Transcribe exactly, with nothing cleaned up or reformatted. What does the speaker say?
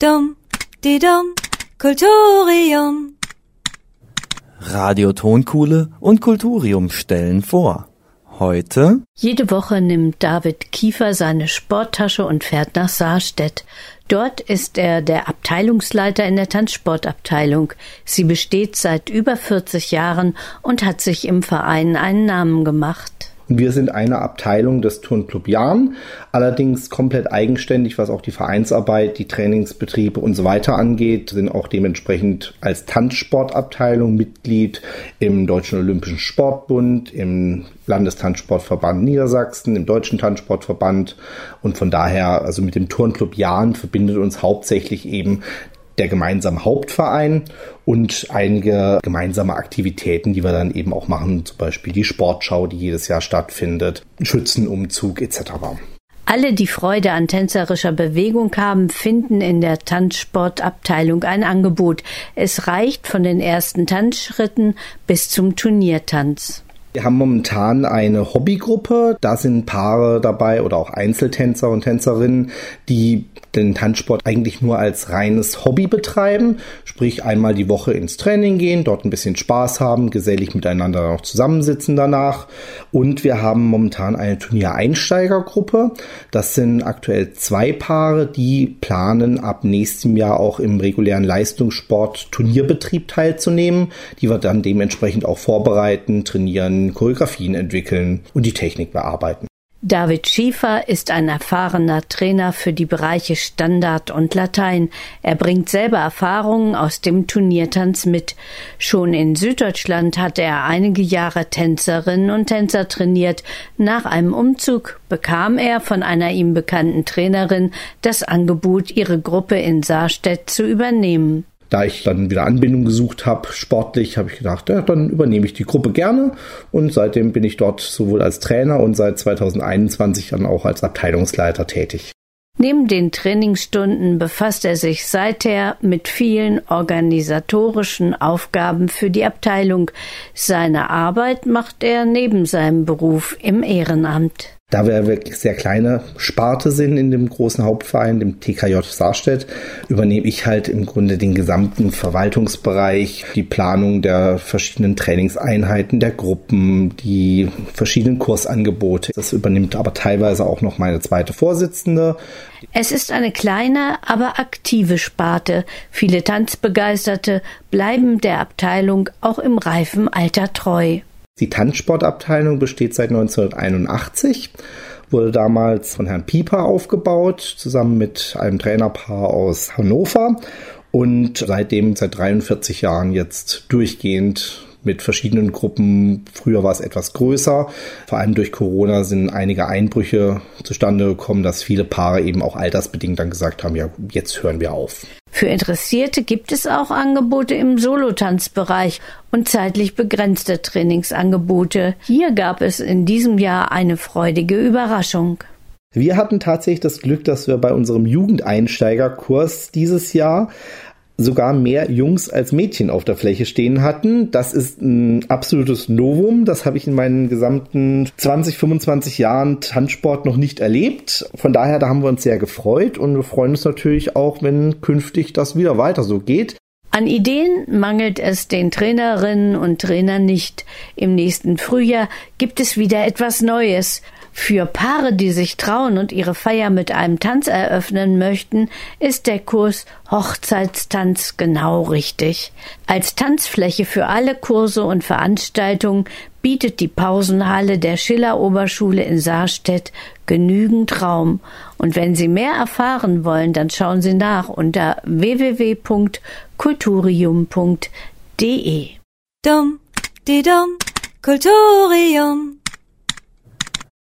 Dum, di dum, Kulturium. Radio Tonkuhle und Kulturium stellen vor. Heute: Jede Woche nimmt David Kiefer seine Sporttasche und fährt nach Sarstedt. Dort ist er der Abteilungsleiter in der Tanzsportabteilung. Sie besteht seit über vierzig Jahren und hat sich im Verein einen Namen gemacht. Wir sind eine Abteilung des Turnclub Jahn, allerdings komplett eigenständig, was auch die Vereinsarbeit, die Trainingsbetriebe und so weiter angeht, sind auch dementsprechend als Tanzsportabteilung Mitglied im Deutschen Olympischen Sportbund, im Landestanzsportverband Niedersachsen, im Deutschen Tanzsportverband, und von daher, also mit dem Turnclub Jahn verbindet uns hauptsächlich eben der gemeinsame Hauptverein und einige gemeinsame Aktivitäten, die wir dann eben auch machen, zum Beispiel die Sportschau, die jedes Jahr stattfindet, Schützenumzug et cetera. Alle, die Freude an tänzerischer Bewegung haben, finden in der Tanzsportabteilung ein Angebot. Es reicht von den ersten Tanzschritten bis zum Turniertanz. Wir haben momentan eine Hobbygruppe, da sind Paare dabei oder auch Einzeltänzer und Tänzerinnen, die den Tanzsport eigentlich nur als reines Hobby betreiben, sprich einmal die Woche ins Training gehen, dort ein bisschen Spaß haben, gesellig miteinander noch zusammensitzen danach. Und wir haben momentan eine Turniereinsteigergruppe, das sind aktuell zwei Paare, die planen ab nächstem Jahr auch im regulären Leistungssport Turnierbetrieb teilzunehmen, die wir dann dementsprechend auch vorbereiten, trainieren, Choreografien entwickeln und die Technik bearbeiten. David Schiefer ist ein erfahrener Trainer für die Bereiche Standard und Latein. Er bringt selber Erfahrungen aus dem Turniertanz mit. Schon in Süddeutschland hat er einige Jahre Tänzerinnen und Tänzer trainiert. Nach einem Umzug bekam er von einer ihm bekannten Trainerin das Angebot, ihre Gruppe in Sarstedt zu übernehmen. Da ich dann wieder Anbindung gesucht habe, sportlich, habe ich gedacht, ja, dann übernehme ich die Gruppe gerne. Und seitdem bin ich dort sowohl als Trainer und seit zweitausendeinundzwanzig dann auch als Abteilungsleiter tätig. Neben den Trainingsstunden befasst er sich seither mit vielen organisatorischen Aufgaben für die Abteilung. Seine Arbeit macht er neben seinem Beruf im Ehrenamt. Da wir wirklich sehr kleine Sparte sind in dem großen Hauptverein, dem T K J Sarstedt, übernehme ich halt im Grunde den gesamten Verwaltungsbereich, die Planung der verschiedenen Trainingseinheiten, der Gruppen, die verschiedenen Kursangebote. Das übernimmt aber teilweise auch noch meine zweite Vorsitzende. Es ist eine kleine, aber aktive Sparte. Viele Tanzbegeisterte bleiben der Abteilung auch im reifen Alter treu. Die Tanzsportabteilung besteht seit neunzehnhunderteinundachtzig, wurde damals von Herrn Pieper aufgebaut, zusammen mit einem Trainerpaar aus Hannover, und seitdem seit dreiundvierzig Jahren jetzt durchgehend mit verschiedenen Gruppen. Früher war es etwas größer. Vor allem durch Corona sind einige Einbrüche zustande gekommen, dass viele Paare eben auch altersbedingt dann gesagt haben, ja, jetzt hören wir auf. Für Interessierte gibt es auch Angebote im Solotanzbereich und zeitlich begrenzte Trainingsangebote. Hier gab es in diesem Jahr eine freudige Überraschung. Wir hatten tatsächlich das Glück, dass wir bei unserem Jugendeinsteigerkurs dieses Jahr sogar mehr Jungs als Mädchen auf der Fläche stehen hatten. Das ist ein absolutes Novum. Das habe ich in meinen gesamten zwanzig, fünfundzwanzig Jahren Tanzsport noch nicht erlebt. Von daher, da haben wir uns sehr gefreut, und wir freuen uns natürlich auch, wenn künftig das wieder weiter so geht. An Ideen mangelt es den Trainerinnen und Trainern nicht. Im nächsten Frühjahr gibt es wieder etwas Neues. Für Paare, die sich trauen und ihre Feier mit einem Tanz eröffnen möchten, ist der Kurs Hochzeitstanz genau richtig. Als Tanzfläche für alle Kurse und Veranstaltungen bietet die Pausenhalle der Schiller-Oberschule in Sarstedt genügend Raum. Und wenn Sie mehr erfahren wollen, dann schauen Sie nach unter w w w punkt kulturium punkt d e. Dum, di dum, Kulturium.